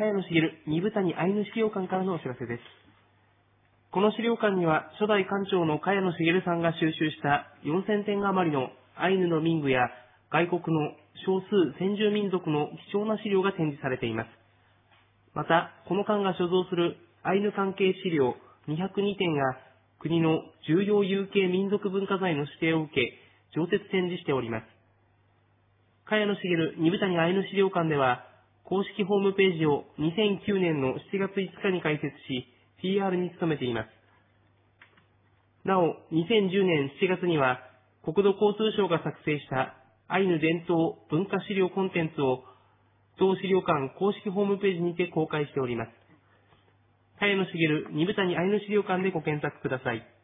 茅野茂二部谷アイヌ資料館からのお知らせです。この資料館には、初代館長の茅野茂さんが収集した4000点余りのアイヌの民具や外国の少数先住民族の貴重な資料が展示されています。また、この館が所蔵するアイヌ関係資料202点が国の重要有形民族文化財の指定を受け、常設展示しております。茅野茂二部谷アイヌ資料館では、公式ホームページを2009年の7月5日に開設し、PR に努めています。なお、2010年7月には、国土交通省が作成したアイヌ伝統文化資料コンテンツを、同資料館公式ホームページにて公開しております。茅野茂二部谷アイヌ資料館でご検索ください。